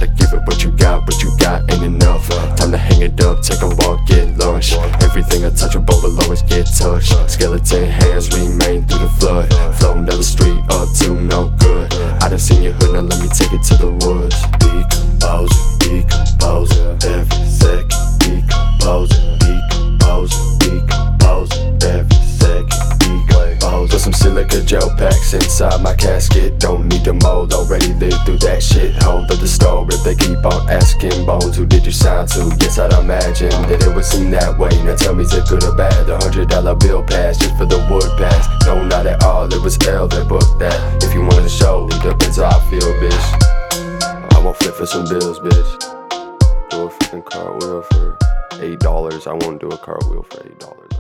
gotta give it what you got ain't enough. Time to hang it up, take a walk, get lunch. Everything untouchable will always get touched. Skeleton hands remain through the flood. Floating down the street up to no good. I done seen your hood, now let me take it to the woods. Decompose, decompose, every second. Decompose, decompose, decompose, every second. Decompose. Put some silica gel packs inside my casket. Don't need the mold, already lived through that shit. Hold up the stove if they keep on asking. Bones, who did you sign to? Yes, I'd imagine that it would seem that way. Now tell me, is it good or bad? The $100 bill pass just for the wood pass. No, not at all, it was L that booked that. If you wanted to show, it depends how I feel, bitch. I won't flip for some bills, bitch. Do a fucking cartwheel for $8. I won't do a cartwheel for $8.